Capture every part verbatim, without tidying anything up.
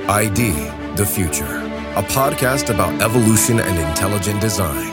I D, The Future, a podcast about evolution and intelligent design.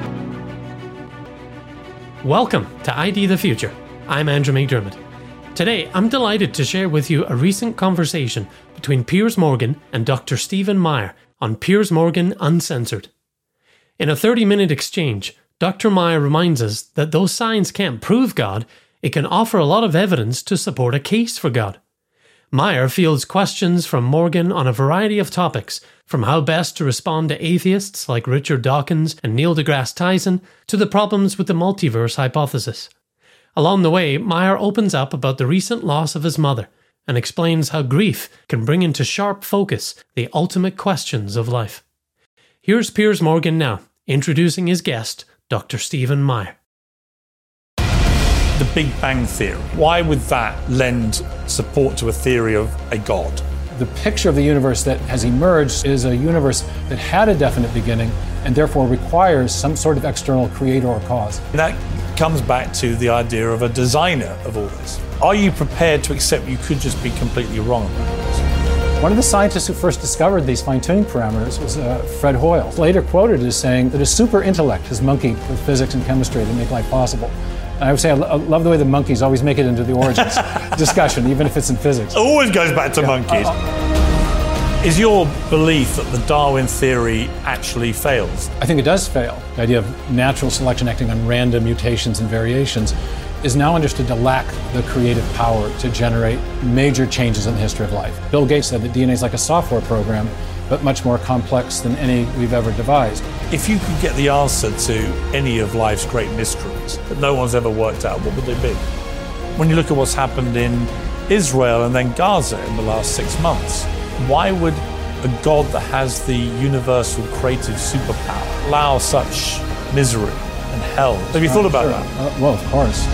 Welcome to I D The Future. I'm Andrew McDermott. Today, I'm delighted to share with you a recent conversation between Piers Morgan and Doctor Stephen Meyer on Piers Morgan Uncensored. In a thirty-minute exchange, Doctor Meyer reminds us that though science can't prove God, it can offer a lot of evidence to support a case for God. Meyer fields questions from Morgan on a variety of topics, from how best to respond to atheists like Richard Dawkins and Neil deGrasse Tyson, to the problems with the multiverse hypothesis. Along the way, Meyer opens up about the recent loss of his mother and explains how grief can bring into sharp focus the ultimate questions of life. Here's Piers Morgan now, introducing his guest, Doctor Stephen Meyer. The Big Bang Theory. Why would that lend support to a theory of a God? The picture of the universe that has emerged is a universe that had a definite beginning and therefore requires some sort of external creator or cause. That comes back to the idea of a designer of all this. Are you prepared to accept you could just be completely wrong about this? One of the scientists who first discovered these fine-tuning parameters was uh, Fred Hoyle, later quoted as saying that a super intellect has monkeyed with physics and chemistry to make life possible. And I would say I, lo- I love the way the monkeys always make it into the origins discussion, even if it's in physics. It always goes back to yeah. monkeys. Uh, Is your belief that the Darwin theory actually fails? I think it does fail. The idea of natural selection acting on random mutations and variations is now understood to lack the creative power to generate major changes in the history of life. Bill Gates said that D N A is like a software program, but much more complex than any we've ever devised. If you could get the answer to any of life's great mysteries that no one's ever worked out, what would they be? When you look at what's happened in Israel and then Gaza in the last six months, why would a God that has the universal creative superpower allow such misery and hell? Have you thought about sure. that? Uh, well, of course.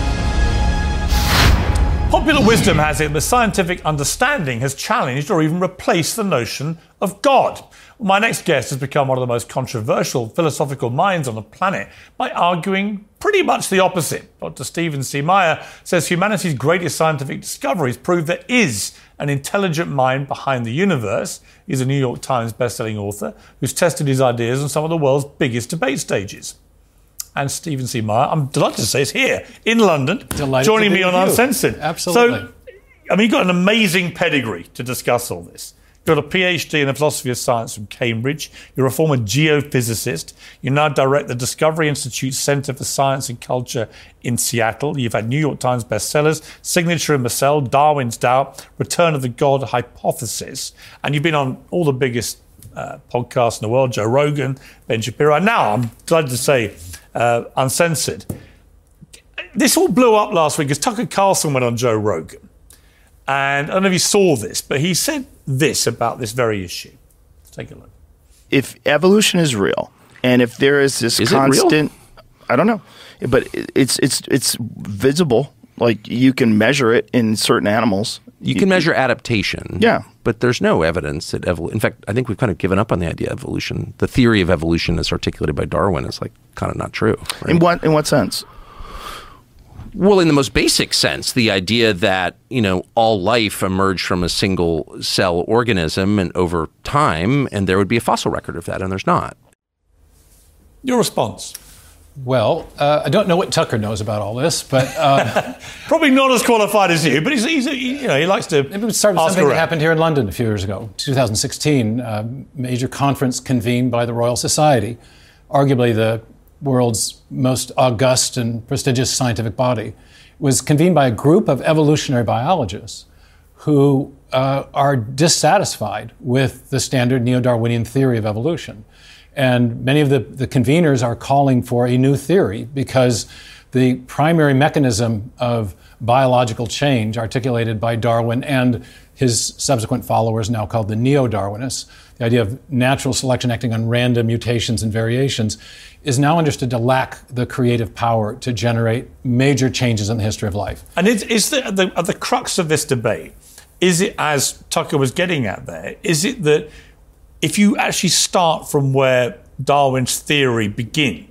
Popular wisdom has it that scientific understanding has challenged or even replaced the notion of God. My next guest has become one of the most controversial philosophical minds on the planet by arguing pretty much the opposite. Doctor Stephen C. Meyer says humanity's greatest scientific discoveries prove there is an intelligent mind behind the universe. He's a New York Times bestselling author who's tested his ideas on some of the world's biggest debate stages. And Stephen C. Meyer, I'm delighted to say, is here in London, delighted joining me on you. Uncensored. Absolutely. So, I mean, you've got an amazing pedigree to discuss all this. You've got a P H D in the philosophy of science from Cambridge. You're a former geophysicist. You now direct the Discovery Institute Center for Science and Culture in Seattle. You've had New York Times bestsellers, Signature and Marcel, Darwin's Doubt, Return of the God Hypothesis. And you've been on all the biggest uh, podcasts in the world, Joe Rogan, Ben Shapiro. And now, I'm delighted to say, uh, Uncensored. This all blew up last week as Tucker Carlson went on Joe Rogan. And I don't know if you saw this, but he said this about this very issue. Let's take a look. If evolution is real, and if there is this is constant, I don't know, but it's it's it's visible. Like you can measure it in certain animals. You can measure adaptation. Yeah. But there's no evidence that evolution. In fact, I think we've kind of given up on the idea of evolution. The theory of evolution as articulated by Darwin is like kind of not true. Right? In what in what sense? Well, in the most basic sense, the idea that, you know, all life emerged from a single cell organism and over time, and there would be a fossil record of that, and there's not. Your response? Well, uh, I don't know what Tucker knows about all this, but uh, probably not as qualified as you. But he's, he's he, you know, he likes to. Maybe we start with something that happened here in London a few years ago, twenty sixteen. A major conference convened by the Royal Society, arguably the world's most august and prestigious scientific body, was convened by a group of evolutionary biologists who uh, are dissatisfied with the standard neo-Darwinian theory of evolution. And many of the, the conveners are calling for a new theory because the primary mechanism of biological change articulated by Darwin and his subsequent followers, now called the neo-Darwinists, the idea of natural selection acting on random mutations and variations, is now understood to lack the creative power to generate major changes in the history of life. And is, is the, the, at the crux of this debate, is it, as Tucker was getting at there, is it that if you actually start from where Darwin's theory begins,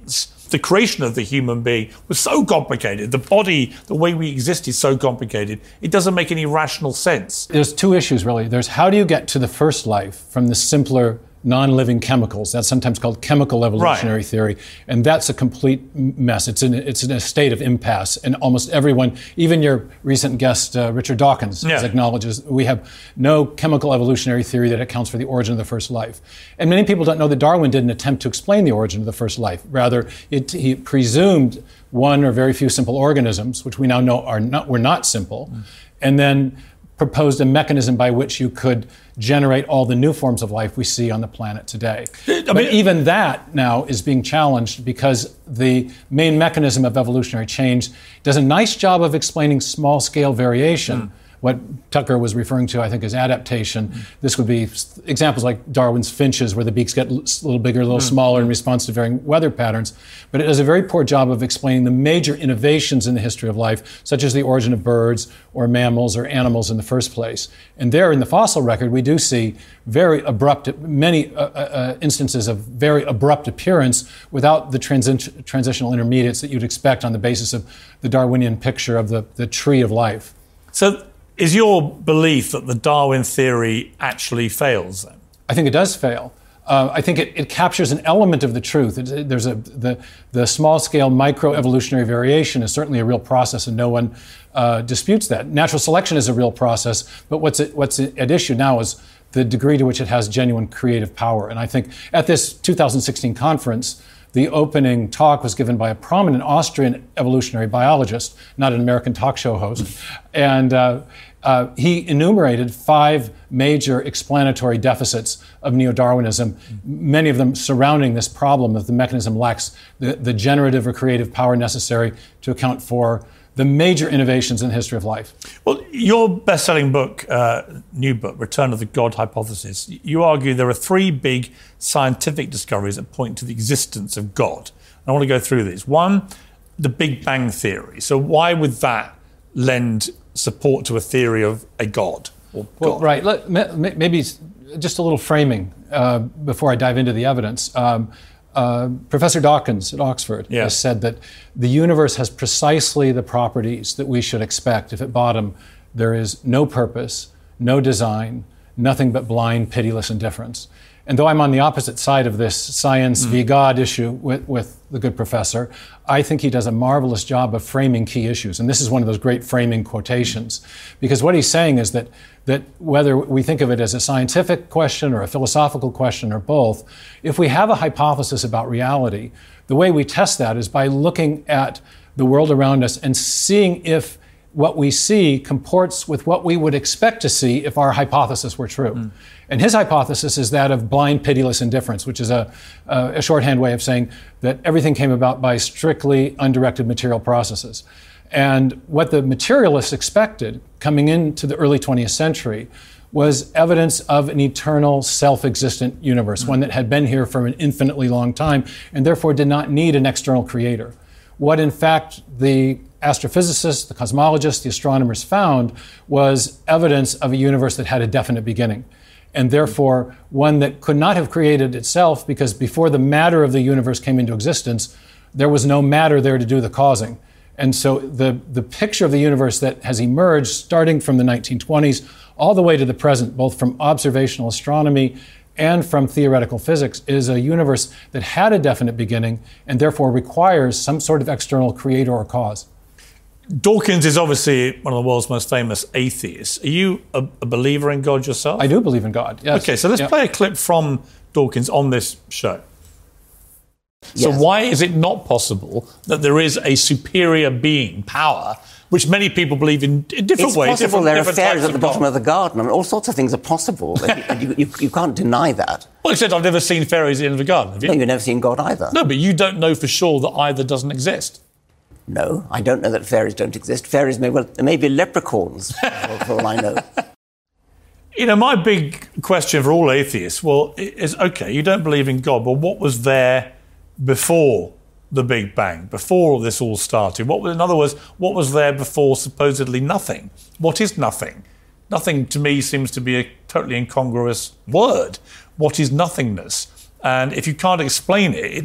the creation of the human being was so complicated. The body, the way we exist is so complicated. It doesn't make any rational sense. There's two issues, really. There's how do you get to the first life from the simpler non-living chemicals? That's sometimes called chemical evolutionary right. theory, and that's a complete mess. It's in it's in a state of impasse, and almost everyone, even your recent guest uh, Richard Dawkins, yeah. acknowledges we have no chemical evolutionary theory that accounts for the origin of the first life. And many people don't know that Darwin didn't attempt to explain the origin of the first life. Rather, it, he presumed one or very few simple organisms, which we now know are not were not simple, mm. and then proposed a mechanism by which you could generate all the new forms of life we see on the planet today. I mean, but even that now is being challenged because the main mechanism of evolutionary change does a nice job of explaining small-scale variation. Mm. What Tucker was referring to, I think, is adaptation. Mm. This would be examples like Darwin's finches, where the beaks get a little bigger, a little mm. smaller in response to varying weather patterns. But it does a very poor job of explaining the major innovations in the history of life, such as the origin of birds or mammals or animals in the first place. And there in the fossil record, we do see very abrupt, many uh, uh, instances of very abrupt appearance without the transi- transitional intermediates that you'd expect on the basis of the Darwinian picture of the, the tree of life. So is your belief that the Darwin theory actually fails then? I think it does fail. Uh, I think it, it captures an element of the truth. It, there's a the the small-scale microevolutionary variation is certainly a real process, and no one uh, disputes that. Natural selection is a real process, but what's it, what's at issue now is the degree to which it has genuine creative power. And I think at this two thousand sixteen conference, the opening talk was given by a prominent Austrian evolutionary biologist, not an American talk show host, and uh, uh, he enumerated five major explanatory deficits of neo-Darwinism, many of them surrounding this problem that the mechanism lacks the, the generative or creative power necessary to account for the major innovations in the history of life. Well, your best-selling book, uh, new book, Return of the God Hypothesis, you argue there are three big scientific discoveries that point to the existence of God. I want to go through these. One, the Big Bang Theory. So why would that lend support to a theory of a God? Or well, God? Right. Let, maybe just a little framing uh, before I dive into the evidence. Um, Uh, Professor Dawkins at Oxford yeah. has said that the universe has precisely the properties that we should expect if at bottom there is no purpose, no design, nothing but blind, pitiless indifference. And though I'm on the opposite side of this science mm. v. God issue with, with the good professor, I think he does a marvelous job of framing key issues. And this is one of those great framing quotations. Because what he's saying is that, that whether we think of it as a scientific question or a philosophical question or both, if we have a hypothesis about reality, the way we test that is by looking at the world around us and seeing if what we see comports with what we would expect to see if our hypothesis were true. Mm. And his hypothesis is that of blind, pitiless indifference, which is a, a, a shorthand way of saying that everything came about by strictly undirected material processes. And what the materialists expected coming into the early twentieth century was evidence of an eternal, self-existent universe, mm. one that had been here for an infinitely long time and therefore did not need an external creator. What, in fact, the astrophysicists, the cosmologists, the astronomers found was evidence of a universe that had a definite beginning, and therefore one that could not have created itself, because before the matter of the universe came into existence, there was no matter there to do the causing. And so the, the picture of the universe that has emerged starting from the nineteen twenties all the way to the present, both from observational astronomy and from theoretical physics, is a universe that had a definite beginning and therefore requires some sort of external creator or cause. Dawkins is obviously one of the world's most famous atheists. Are you a, a believer in God yourself? I do believe in God, yes. Okay, so let's yeah. play a clip from Dawkins on this show. So Yes. why is it not possible that there is a superior being, power, which many people believe in, in different It's ways? possible different, there are different fairies types at the bottom God. of the garden. I mean, all sorts of things are possible. you, you, you can't deny that. Well, except I've never seen fairies at the end of the garden, have you? No, you've never seen God either. No, but you don't know for sure that either doesn't exist. No, I don't know that fairies don't exist. Fairies may well, there may be leprechauns, for, for all I know. You know, my big question for all atheists, well, is, okay, you don't believe in God, but what was there before the Big Bang, before this all started? What, in other words, what was there before supposedly nothing? What is nothing? Nothing to me seems to be a totally incongruous word. What is nothingness? And if you can't explain it, it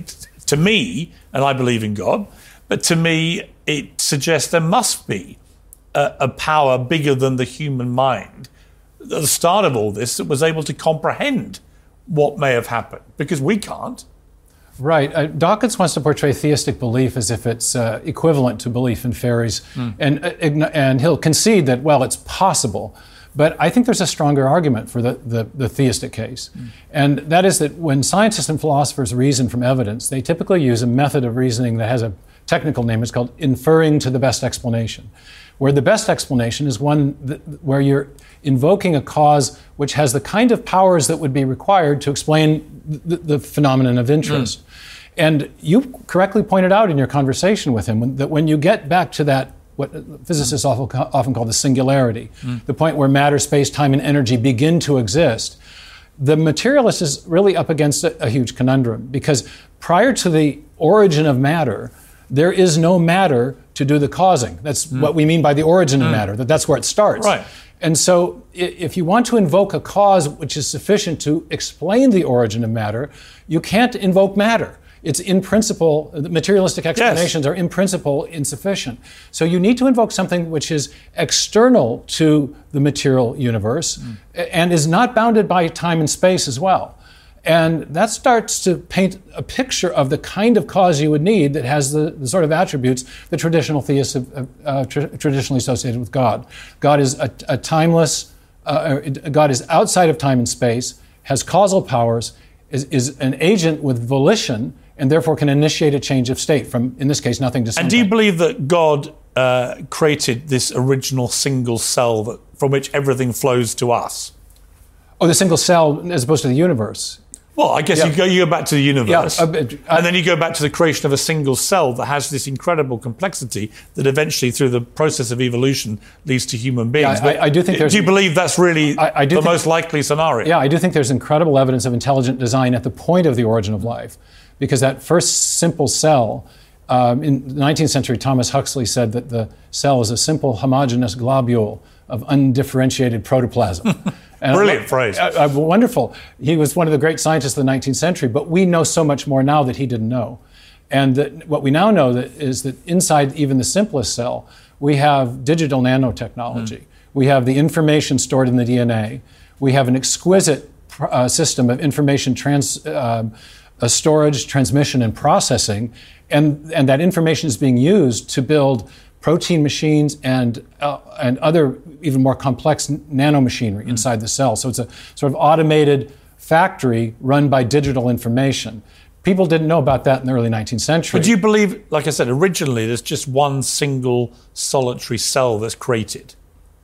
To me, and I believe in God, but to me, it suggests there must be a, a power bigger than the human mind at the start of all this that was able to comprehend what may have happened, because we can't. Right. Uh, Dawkins wants to portray theistic belief as if it's uh, equivalent to belief in fairies, mm. and, uh, and he'll concede that, well, it's possible. But I think there's a stronger argument for the, the, the theistic case. Mm. And that is that when scientists and philosophers reason from evidence, they typically use a method of reasoning that has a technical name. It's called inferring to the best explanation, where the best explanation is one that, where you're invoking a cause which has the kind of powers that would be required to explain the, the phenomenon of interest. Mm. And you correctly pointed out in your conversation with him that when you get back to that, what physicists often, often call the singularity, mm. the point where matter, space, time, and energy begin to exist, the materialist is really up against a, a huge conundrum, because prior to the origin of matter, there is no matter to do the causing. That's mm. what we mean by the origin mm. of matter, that that's where it starts. Right. And so if you want to invoke a cause which is sufficient to explain the origin of matter, you can't invoke matter. It's in principle, the materialistic explanations yes. are in principle insufficient. So you need to invoke something which is external to the material universe mm. and is not bounded by time and space as well. And that starts to paint a picture of the kind of cause you would need that has the, the sort of attributes that traditional theists have uh, tra- traditionally associated with God. God is a, a timeless, uh, God is outside of time and space, has causal powers, is, is an agent with volition, and therefore can initiate a change of state from, in this case, nothing to something. And do you believe that God uh, created this original single cell that, from which everything flows to us? Oh, the single cell as opposed to the universe. Well, I guess yeah. you, go, you go back to the universe, yeah, uh, uh, and then you go back to the creation of a single cell that has this incredible complexity that eventually, through the process of evolution, leads to human beings. Yeah, I, I do think there's... Do you believe that's really I, I do the think, most likely scenario? Yeah, I do think there's incredible evidence of intelligent design at the point of the origin of life, because that first simple cell, um, in the nineteenth century, Thomas Huxley said that the cell is a simple homogeneous globule of undifferentiated protoplasm. And Brilliant phrase. Uh, uh, wonderful. He was one of the great scientists of the nineteenth century, but we know so much more now that he didn't know. And that what we now know that is that inside even the simplest cell, we have digital nanotechnology. Mm. We have the information stored in the D N A. We have an exquisite uh, system of information trans, uh, uh, storage, transmission, and processing. And, and that information is being used to build protein machines and uh, and other even more complex nanomachinery inside the cell. So it's a sort of automated factory run by digital information. People didn't know about that in the early nineteenth century. But do you believe, like I said, originally there's just one single solitary cell that's created?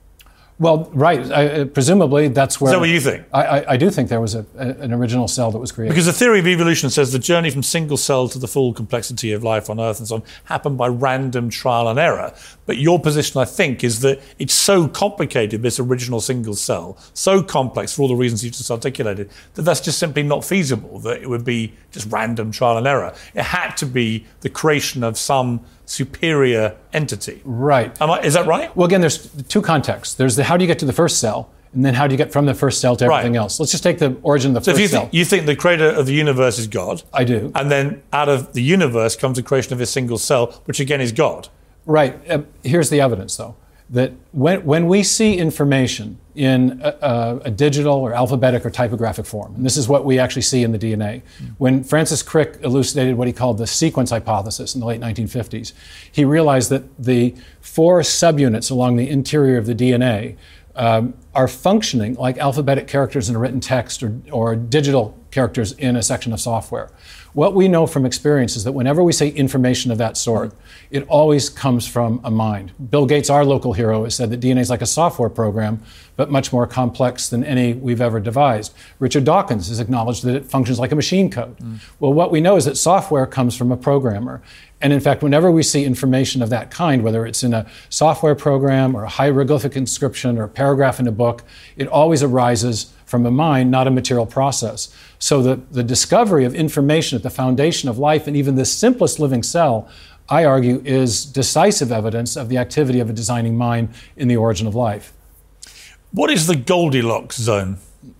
Well, right. I, presumably, that's where... Is that what you think? I, I, I do think there was a, a, an original cell that was created. Because the theory of evolution says the journey from single cell to the full complexity of life on Earth and so on happened by random trial and error. But your position, I think, is that it's so complicated, this original single cell, so complex for all the reasons you just articulated, that that's just simply not feasible, that it would be just random trial and error. It had to be the creation of some superior entity. Right. Am I, is that right? Well, again, there's two contexts. There's the how do you get to the first cell, and then how do you get from the first cell to everything right. else. Let's just take the origin of the so first if you cell. Think, you think the creator of the universe is God? I do. And then out of the universe comes the creation of a single cell, which again is God. Right. Uh, here's the evidence, though, that when, when we see information in a, a, a digital or alphabetic or typographic form, and this is what we actually see in the D N A, when Francis Crick elucidated what he called the sequence hypothesis in the late nineteen fifties, he realized that the four subunits along the interior of the D N A um, are functioning like alphabetic characters in a written text or, or digital characters in a section of software. What we know from experience is that whenever we say information of that sort, it always comes from a mind. Bill Gates, our local hero, has said that D N A is like a software program, but much more complex than any we've ever devised. Richard Dawkins has acknowledged that it functions like a machine code. Mm. Well, what we know is that software comes from a programmer. And in fact, whenever we see information of that kind, whether it's in a software program or a hieroglyphic inscription or a paragraph in a book, it always arises from a mind, not a material process. So the, the discovery of information at the foundation of life and even the simplest living cell, I argue, is decisive evidence of the activity of a designing mind in the origin of life. What is the Goldilocks zone?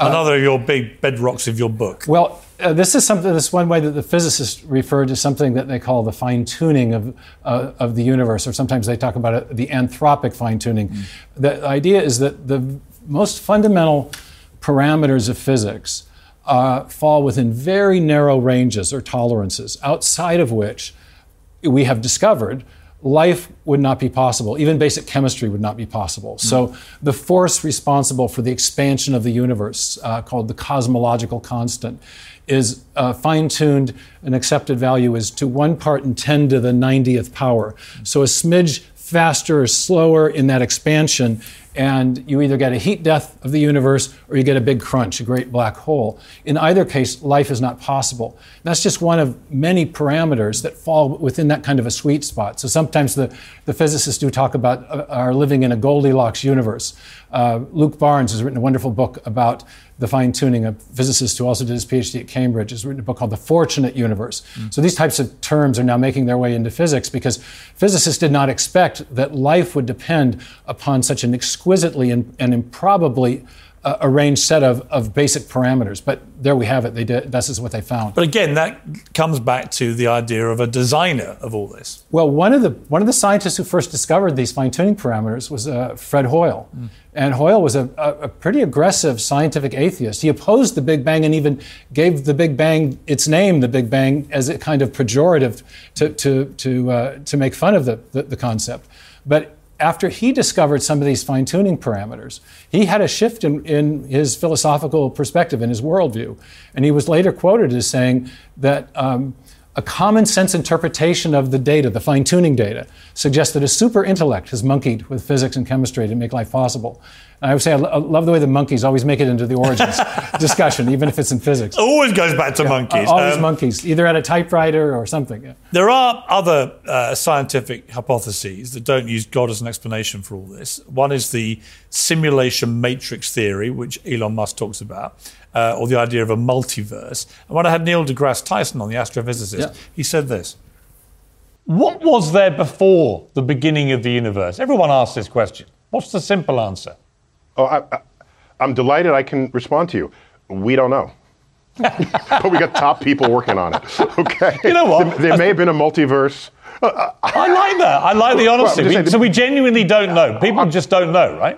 Another of your big bedrocks of your book. Well, uh, this is something. This is one way that the physicists refer to something that they call the fine-tuning of uh, of the universe, or sometimes they talk about it, the anthropic fine-tuning. Mm. The idea is that the most fundamental parameters of physics uh, fall within very narrow ranges or tolerances, outside of which we have discovered life would not be possible. Even basic chemistry would not be possible. Mm. So the force responsible for the expansion of the universe, uh, called the cosmological constant, is uh, fine-tuned. An accepted value is to one part in ten to the ninetieth power. Mm. So a smidge faster or slower in that expansion, and you either get a heat death of the universe or you get a big crunch, a great black hole. In either case, life is not possible. That's just one of many parameters that fall within that kind of a sweet spot. So sometimes the, the physicists do talk about uh, are living in a Goldilocks universe. Uh, Luke Barnes has written a wonderful book about the fine-tuning. A physicist who also did his PhD at Cambridge has written a book called The Fortunate Universe. Mm. So these types of terms are now making their way into physics because physicists did not expect that life would depend upon such an exquisitely and, and improbably uh, arranged set of, of basic parameters. But there we have it. They did, this is what they found. But again, that comes back to the idea of a designer of all this. Well, one of the one of the scientists who first discovered these fine-tuning parameters was uh, Fred Hoyle. Mm. And Hoyle was a, a, a pretty aggressive scientific atheist. He opposed the Big Bang and even gave the Big Bang its name, the Big Bang, as a kind of pejorative to to to, uh, to make fun of the, the, the concept. But after he discovered some of these fine-tuning parameters, he had a shift in, in his philosophical perspective, in his worldview. And he was later quoted as saying that um, a common sense interpretation of the data, the fine-tuning data, suggests that a super intellect has monkeyed with physics and chemistry to make life possible. And I would say I, lo- I love the way the monkeys always make it into the origins discussion, even if it's in physics. It always goes back to yeah, monkeys. Always um, monkeys, either at a typewriter or something. Yeah. There are other uh, scientific hypotheses that don't use God as an explanation for all this. One is the simulation matrix theory, which Elon Musk talks about, uh, or the idea of a multiverse. And when I had Neil deGrasse Tyson on, the astrophysicist, yeah. he said this. What was there before the beginning of the universe? Everyone asks this question. What's the simple answer? Oh, I, I, I'm delighted I can respond to you. We don't know. But we got top people working on it. Okay. You know what? There, there may have been a multiverse. Uh, I like that. I like the honesty. Well, we, so we genuinely don't know. People just don't know, right?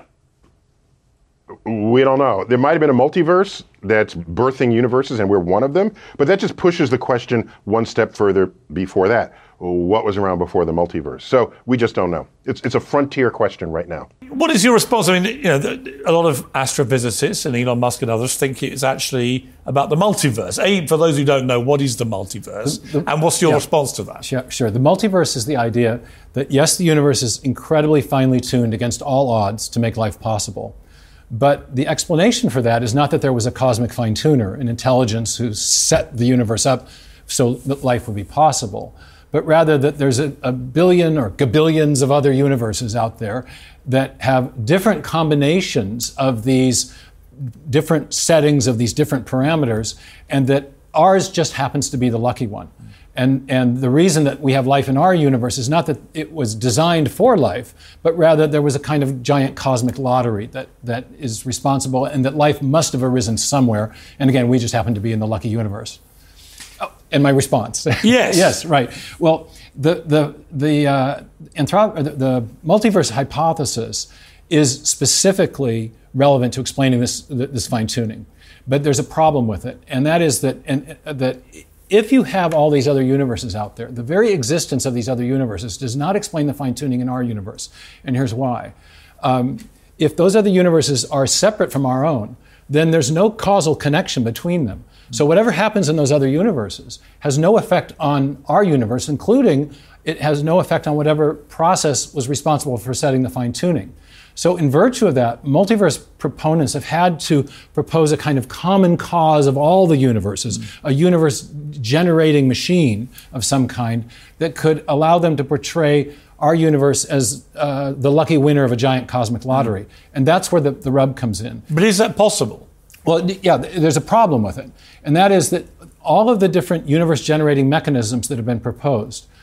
We don't know. There might have been a multiverse that's birthing universes, and we're one of them. But that just pushes the question one step further before that. What was around before the multiverse? So we just don't know. It's it's a frontier question right now. What is your response? I mean, you know, a lot of astrophysicists and Elon Musk and others think it's actually about the multiverse. A, for those who don't know, what is the multiverse? The, the, and what's your yeah, response to that? Sure, sure. The multiverse is the idea that, yes, the universe is incredibly finely tuned against all odds to make life possible. But the explanation for that is not that there was a cosmic fine-tuner, an intelligence who set the universe up so that life would be possible, but rather that there's a, a billion or gabillions of other universes out there that have different combinations of these different settings of these different parameters, and that ours just happens to be the lucky one. And, and the reason that we have life in our universe is not that it was designed for life, but rather there was a kind of giant cosmic lottery that, that is responsible, and that life must have arisen somewhere. And again, we just happen to be in the lucky universe. Oh, and my response. Yes. Yes, right. Well, the, the, the, uh, anthrop- the, the multiverse hypothesis is specifically relevant to explaining this, this fine-tuning. But there's a problem with it, and that is that, and, uh, that if you have all these other universes out there, the very existence of these other universes does not explain the fine-tuning in our universe. And here's why. Um, if those other universes are separate from our own, then there's no causal connection between them. So whatever happens in those other universes has no effect on our universe, including it has no effect on whatever process was responsible for setting the fine-tuning. So in virtue of that, multiverse proponents have had to propose a kind of common cause of all the universes, mm-hmm. a universe-generating machine of some kind that could allow them to portray our universe as uh, the lucky winner of a giant cosmic lottery. Mm-hmm. And that's where the, the rub comes in. But is that possible? Well, yeah, there's a problem with it. And that is that all of the different universe-generating mechanisms that have been proposed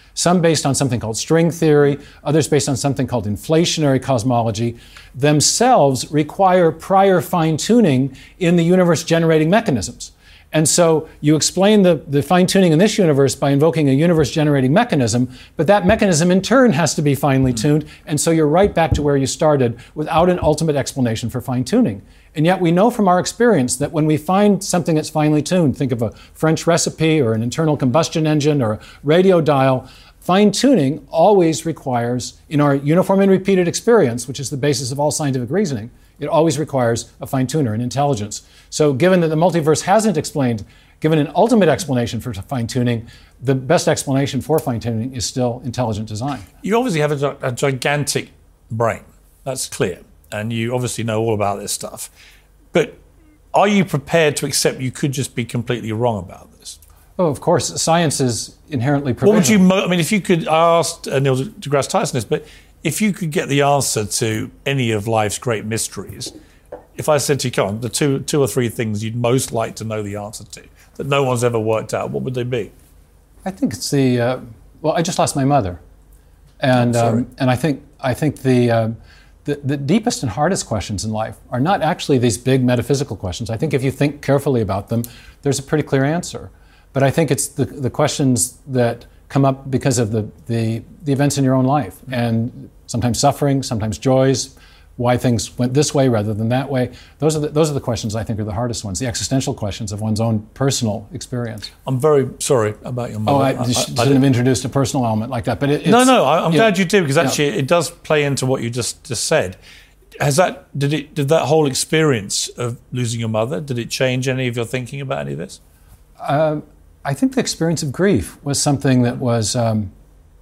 some based on something called string theory, others based on something called inflationary cosmology, themselves require prior fine-tuning in the universe-generating mechanisms. And so you explain the, the fine-tuning in this universe by invoking a universe-generating mechanism, but that mechanism in turn has to be finely tuned, and so you're right back to where you started without an ultimate explanation for fine-tuning. And yet we know from our experience that when we find something that's finely tuned, think of a French recipe or an internal combustion engine or a radio dial, fine-tuning always requires, in our uniform and repeated experience, which is the basis of all scientific reasoning, it always requires a fine-tuner, an intelligence. So given that the multiverse hasn't explained, given an ultimate explanation for fine-tuning, the best explanation for fine-tuning is still intelligent design. You obviously have a, a gigantic brain. That's clear. And you obviously know all about this stuff. But are you prepared to accept you could just be completely wrong about this? Oh, of course. Science is inherently provisional. What would you, mo- I mean, if you could ask uh, Neil deGrasse Tyson this, but if you could get the answer to any of life's great mysteries, if I said to you, come on, the two, two or three things you'd most like to know the answer to, that no one's ever worked out, what would they be? I think it's the, uh, well, I just lost my mother. And um, and I think I think the, uh, the the deepest and hardest questions in life are not actually these big metaphysical questions. I think if you think carefully about them, there's a pretty clear answer. But I think it's the, the questions that come up because of the, the, the events in your own life, and sometimes suffering, sometimes joys, why things went this way rather than that way. Those are the, those are the questions I think are the hardest ones, the existential questions of one's own personal experience. I'm very sorry about your mother. Oh, I, I, I shouldn't I have introduced a personal element like that. But it, it's, no, no, I, I'm glad know, you did, because actually yeah. it does play into what you just, just said. Has that did it did that whole experience of losing your mother, did it change any of your thinking about any of this? Uh, I think the experience of grief was something that was um,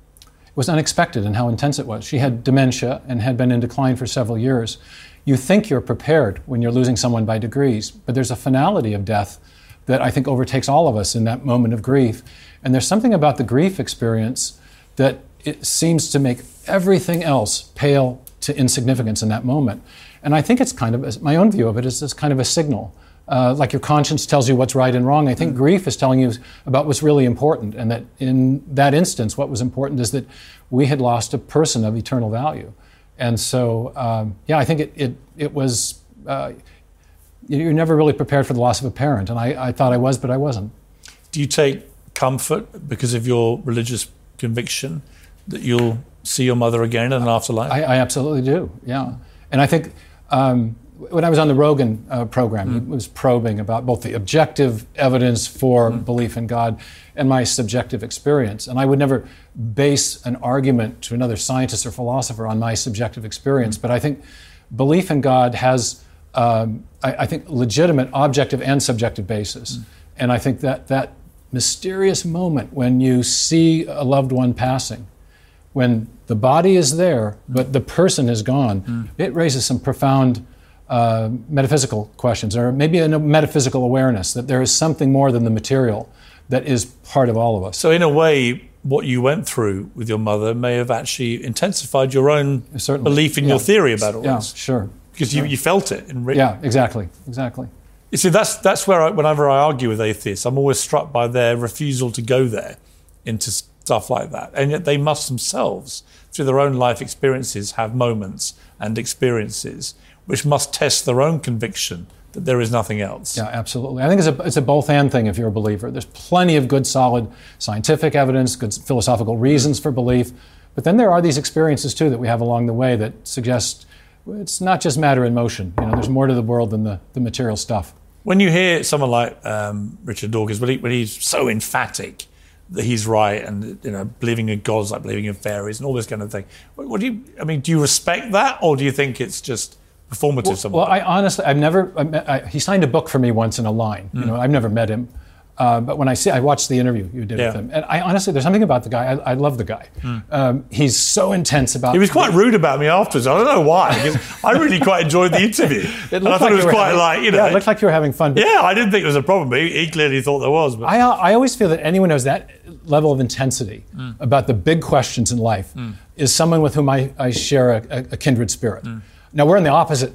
was unexpected in how intense it was. She had dementia and had been in decline for several years. You think you're prepared when you're losing someone by degrees, but there's a finality of death that I think overtakes all of us in that moment of grief. And there's something about the grief experience that it seems to make everything else pale to insignificance in that moment. And I think it's kind of, my own view of it is this kind of a signal. Uh, like your conscience tells you what's right and wrong, I think mm-hmm. grief is telling you about what's really important, and that in that instance, what was important is that we had lost a person of eternal value. And so, um, yeah, I think it it, it was, uh, you're never really prepared for the loss of a parent, and I, I thought I was, but I wasn't. Do you take comfort because of your religious conviction that you'll see your mother again in an afterlife? I, I absolutely do, yeah. And I think, um, when I was on the Rogan uh, program, mm. he was probing about both the objective evidence for mm. belief in God and my subjective experience. And I would never base an argument to another scientist or philosopher on my subjective experience. Mm. But I think belief in God has, um, I, I think, legitimate objective and subjective basis. Mm. And I think that that mysterious moment when you see a loved one passing, when the body is there, mm. but the person is gone, mm. it raises some profound Uh, metaphysical questions, or maybe a metaphysical awareness that there is something more than the material that is part of all of us. So in a way, what you went through with your mother may have actually intensified your own Certainly. belief in yeah. your theory about all yeah, this. Sure. Because sure. you, you felt it. In re- yeah, exactly, exactly. You see, that's that's where I, whenever I argue with atheists, I'm always struck by their refusal to go there into stuff like that. And yet they must themselves, through their own life experiences, have moments and experiences which must test their own conviction that there is nothing else. Yeah, absolutely. I think it's a, it's a both-and thing if you're a believer. There's plenty of good, solid scientific evidence, good philosophical reasons for belief, but then there are these experiences, too, that we have along the way that suggest it's not just matter in motion. You know, there's more to the world than the, the material stuff. When you hear someone like um, Richard Dawkins, when, he, when he's so emphatic that he's right, and you know, believing in gods like believing in fairies and all this kind of thing, what, what do you? I mean, do you respect that, or do you think it's just performative? Well, well I honestly, I've never. I, I, he signed a book for me once in a line. Mm. You know, I've never met him, uh, but when I see, I watched the interview you did yeah. with him, and I honestly, there's something about the guy. I, I love the guy. Mm. Um, he's so intense about. He was quite rude about me afterwards. I don't know why, because I really quite enjoyed the interview. It and I thought like it was quite having, like you know. Yeah, it looked like you were having fun. But yeah, I didn't think there was a problem. But he, he clearly thought there was. But. I I always feel that anyone who has that level of intensity mm. about the big questions in life mm. is someone with whom I, I share a, a kindred spirit. Mm. Now we're in the opposite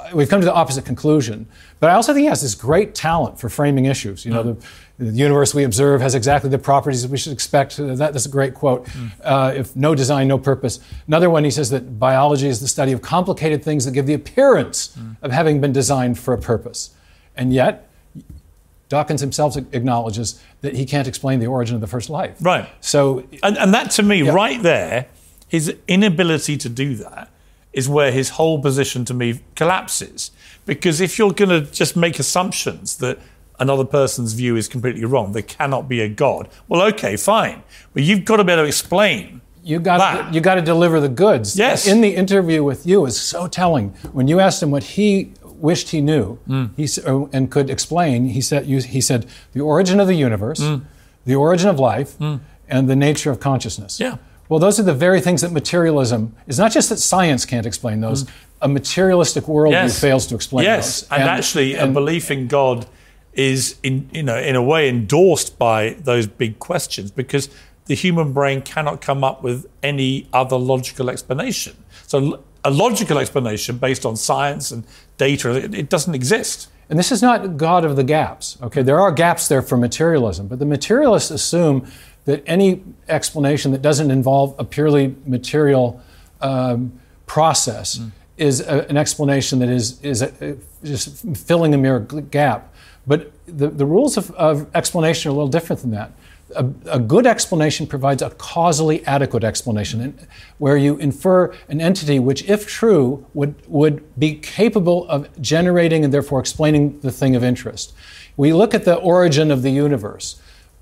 we've come to the opposite conclusion. But I also think he has this great talent for framing issues. You know, mm. the, the universe we observe has exactly the properties that we should expect. That, that's a great quote. Mm. Uh, if no design, no purpose. Another one, he says that biology is the study of complicated things that give the appearance mm. of having been designed for a purpose. And yet, Dawkins himself acknowledges that he can't explain the origin of the first life. Right. So, and, and that, to me, yeah. right there, his inability to do that is where his whole position, to me, collapses. Because if you're going to just make assumptions that another person's view is completely wrong, there cannot be a God, well, okay, fine. But you've got to be able to explain You got that. to, you got to deliver the goods. Yes. In the interview with you is so telling. When you asked him what he wished he knew mm. he, and could explain, he said, you, he said the origin of the universe, mm. the origin of life, mm. and the nature of consciousness. Yeah. Well, those are the very things that materialism, it's not just that science can't explain those, mm. a materialistic worldview yes. fails to explain yes. those. And, and actually and, a belief in God is, in, you know, in a way endorsed by those big questions, because the human brain cannot come up with any other logical explanation. So a logical explanation based on science and data, it, it doesn't exist. And this is not God of the gaps. Okay, there are gaps there for materialism, but the materialists assume that any explanation that doesn't involve a purely material um, process mm. is a, an explanation that is is a, just filling a mere gap. But the, the rules of, of explanation are a little different than that. A, a good explanation provides a causally adequate explanation, where you infer an entity which, if true, would, would be capable of generating and therefore explaining the thing of interest. We look at the origin of the universe,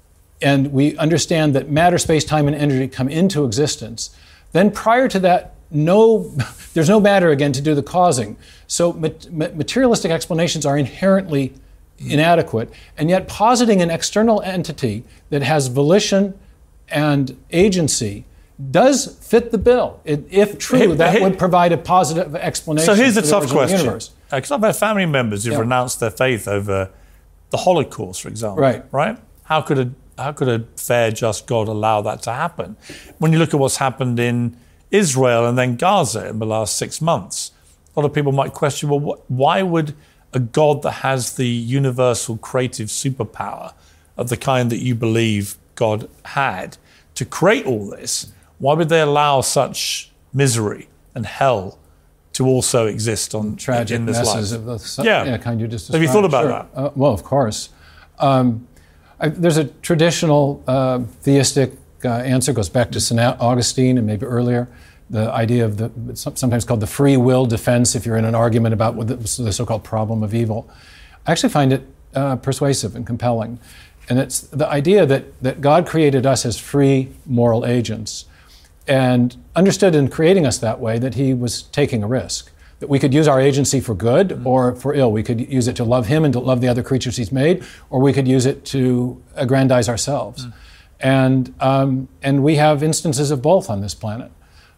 and we understand that matter, space, time, and energy come into existence. Then prior to that, no, there's no matter again to do the causing. So mat- materialistic explanations are inherently inadequate, and yet positing an external entity that has volition and agency does fit the bill. It, if true, here, that here, would provide a positive explanation. So here's the for tough the question. Because uh, I've had family members who've yeah. renounced their faith over the Holocaust, for example. Right. Right? How could a how could a fair, just God allow that to happen? When you look at what's happened in Israel and then Gaza in the last six months, a lot of people might question, well, what, why would a God that has the universal creative superpower of the kind that you believe God had to create all this, why would they allow such misery and hell to also exist on tragic in this messes life? of the yeah. yeah, kind you just described. Have you thought about sure. that? Uh, well, of course. Um, I, there's a traditional uh, theistic uh, answer, goes back to Saint Augustine and maybe earlier. The idea of the, sometimes called the free will defense, if you're in an argument about what the, the so-called problem of evil. I actually find it uh, persuasive and compelling. And it's the idea that, that God created us as free moral agents and understood in creating us that way that he was taking a risk, that we could use our agency for good mm-hmm. or for ill. We could use it to love him and to love the other creatures he's made, or we could use it to aggrandize ourselves. Mm. And, um, and we have instances of both on this planet.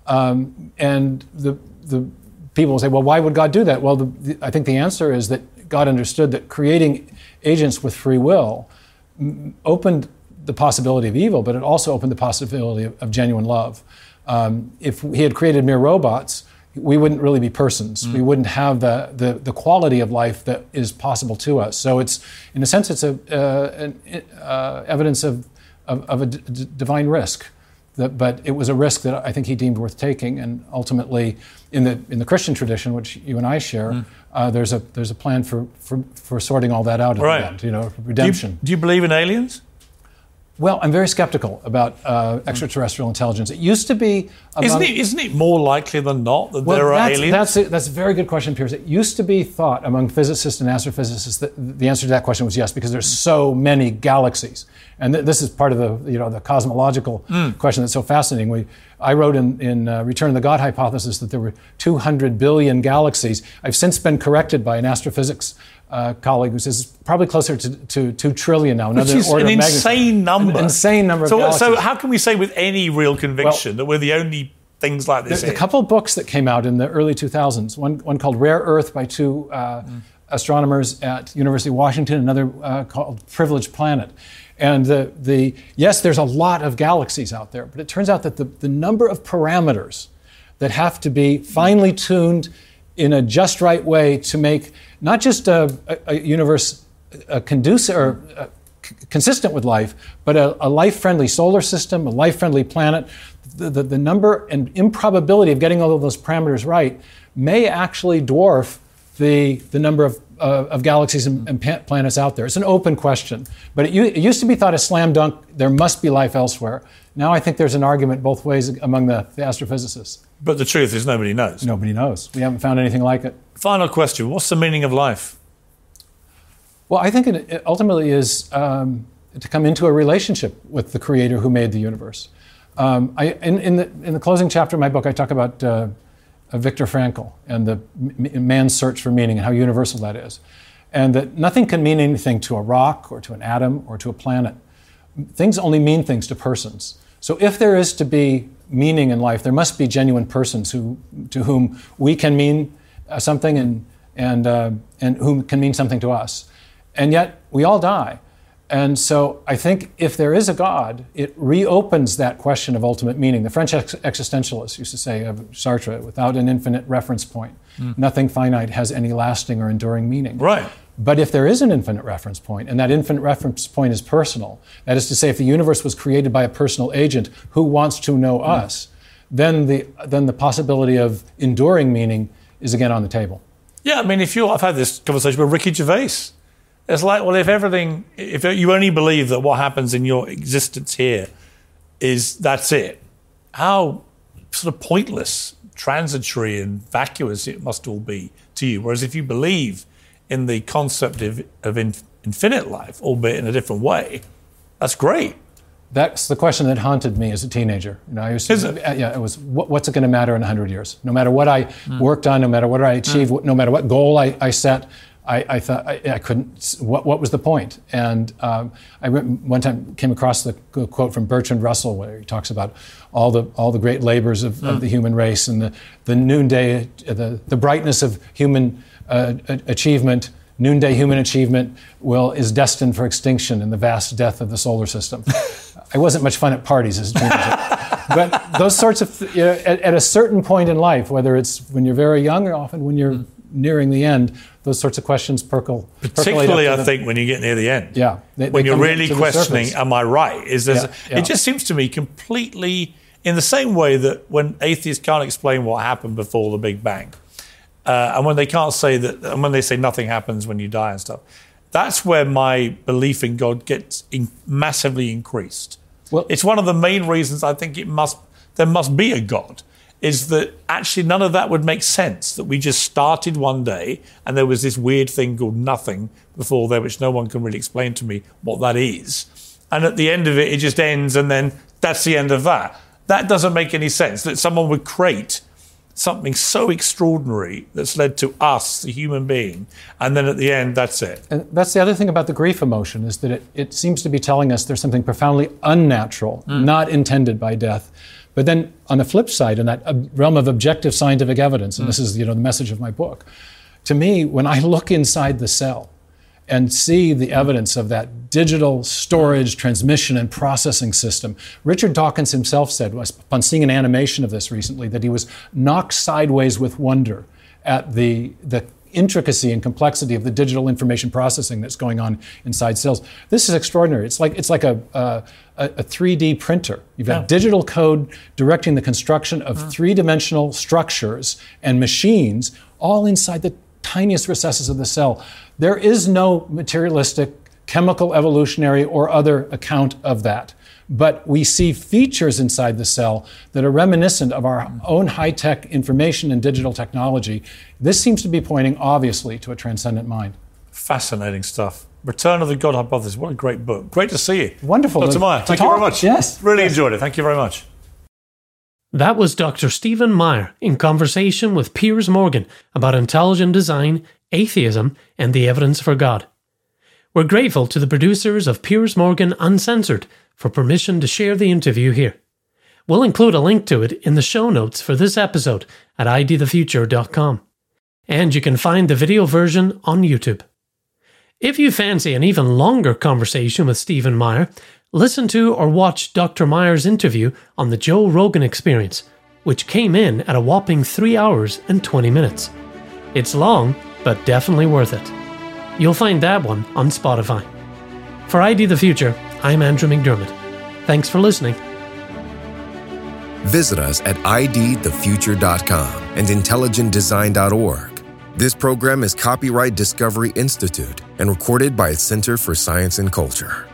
Um, and the the people will say, well, why would God do that? Well, the, the, I think the answer is that God understood that creating agents with free will m- opened the possibility of evil, but it also opened the possibility of, of genuine love. Um, if he had created mere robots, we wouldn't really be persons. Mm. We wouldn't have the, the the quality of life that is possible to us. So it's, in a sense, it's a uh, an, uh, evidence of of, of a d- d- divine risk. That, but it was a risk that I think he deemed worth taking, and ultimately, in the in the Christian tradition, which you and I share, mm. uh, there's a there's a plan for, for, for sorting all that out at right. the end. You know, redemption. Do you, do you believe in aliens? Well, I'm very skeptical about uh, extraterrestrial intelligence. It used to be among, isn't it isn't it more likely than not that well, there are that's, aliens? That's a, that's a very good question, Piers. It used to be thought among physicists and astrophysicists that the answer to that question was yes, because there's so many galaxies, and th- this is part of the you know the cosmological mm. question that's so fascinating. We I wrote in, in uh, Return of the God Hypothesis that there were two hundred billion galaxies. I've since been corrected by an astrophysics uh, colleague who says it's probably closer to, to two trillion now. Which is an insane number. An insane number of so, galaxies. So how can we say with any real conviction well, that we're the only things like this? There's a couple of books that came out in the early two thousands. One, one called Rare Earth by two uh, mm. astronomers at University of Washington, another uh, called Privileged Planet. And the, the yes, there's a lot of galaxies out there, but it turns out that the, the number of parameters that have to be finely tuned in a just right way to make not just a, a, a universe a conducive or a, consistent with life, but a, a life-friendly solar system, a life-friendly planet. The, the, the number and improbability of getting all of those parameters right may actually dwarf the, the number of, uh, of galaxies and, and pa- planets out there. It's an open question. But it, it used to be thought a slam dunk, there must be life elsewhere. Now I think there's an argument both ways among the, the astrophysicists. But the truth is nobody knows. Nobody knows. We haven't found anything like it. Final question. What's the meaning of life? Well, I think it, it ultimately is um, to come into a relationship with the Creator who made the universe. Um, I, in, in, the, in the closing chapter of my book, I talk about uh, uh, Viktor Frankl and the m- man's search for meaning and how universal that is. And that nothing can mean anything to a rock or to an atom or to a planet. Things only mean things to persons. So if there is to be meaning in life, there must be genuine persons who, to whom we can mean uh, something and, and, uh, and whom can mean something to us. And yet we all die. And so I think if there is a God, it reopens that question of ultimate meaning. The French ex- existentialists used to say of Sartre, without an infinite reference point, mm. nothing finite has any lasting or enduring meaning. Right. But if there is an infinite reference point, and that infinite reference point is personal, that is to say, if the universe was created by a personal agent who wants to know mm. us, then the then the possibility of enduring meaning is again on the table. Yeah, I mean, if you, I've had this conversation with Ricky Gervais. It's like, well, if everything, if you only believe that what happens in your existence here is that's it, how sort of pointless, transitory and vacuous it must all be to you. Whereas if you believe in the concept of, of in, infinite life, albeit in a different way, that's great. That's the question that haunted me as a teenager. You know, I used to, Is it? Yeah, it was, what, what's it going to matter in one hundred years? No matter what I mm. worked on, no matter what I achieved, mm. no matter what goal I, I set, I, I thought I, I couldn't. What, what was the point? And um, I went, one time came across the quote from Bertrand Russell, where he talks about all the all the great labors of, mm. of the human race and the, the noonday, the the brightness of human uh, achievement. Noonday human achievement will is destined for extinction in the vast death of the solar system. I wasn't much fun at parties as a teenager, but those sorts of you know, at, at a certain point in life, whether it's when you're very young or often when you're mm. nearing the end, those sorts of questions perkle. Particularly, I the, think, when you get near the end. Yeah. They, when they you're really questioning, am I right? Is there? Yeah, yeah. It just seems to me completely in the same way that when atheists can't explain what happened before the Big Bang, uh, and when they can't say that, and when they say nothing happens when you die and stuff, that's where my belief in God gets in, massively increased. Well, it's one of the main reasons I think it must there must be a God. Is that actually none of that would make sense, that we just started one day and there was this weird thing called nothing before there, which no one can really explain to me what that is. And at the end of it, it just ends and then that's the end of that. That doesn't make any sense, that someone would create something so extraordinary that's led to us, the human being, and then at the end, that's it. And that's the other thing about the grief emotion, is that it, it seems to be telling us there's something profoundly unnatural, mm. not intended by death. But then on the flip side, in that realm of objective scientific evidence, and mm. this is you know the message of my book, to me, when I look inside the cell and see the evidence of that digital storage, transmission, and processing system, Richard Dawkins himself said, upon seeing an animation of this recently, that he was knocked sideways with wonder at the the intricacy and complexity of the digital information processing that's going on inside cells. This is extraordinary. It's like it's like a a, a three D printer. You've got yeah. digital code directing the construction of yeah. three-dimensional structures and machines, all inside the tiniest recesses of the cell. There is no materialistic, chemical, evolutionary, or other account of that. But we see features inside the cell that are reminiscent of our own high-tech information and digital technology. This seems to be pointing, obviously, to a transcendent mind. Fascinating stuff. Return of the God Hypothesis. What a great book. Great to see you. Wonderful. Doctor Meyer, thank talk. you very much. Yes. Really yes. enjoyed it. Thank you very much. That was Doctor Stephen Meyer in conversation with Piers Morgan about intelligent design, atheism, and the evidence for God. We're grateful to the producers of Piers Morgan Uncensored for permission to share the interview here. We'll include a link to it in the show notes for this episode at I D the future dot com. And you can find the video version on YouTube. If you fancy an even longer conversation with Stephen Meyer, listen to or watch Doctor Meyer's interview on the Joe Rogan Experience, which came in at a whopping three hours and twenty minutes. It's long, but definitely worth it. You'll find that one on Spotify. For I D the Future, I'm Andrew McDermott. Thanks for listening. Visit us at I D the future dot com and intelligent design dot org. This program is copyright Discovery Institute and recorded by its Center for Science and Culture.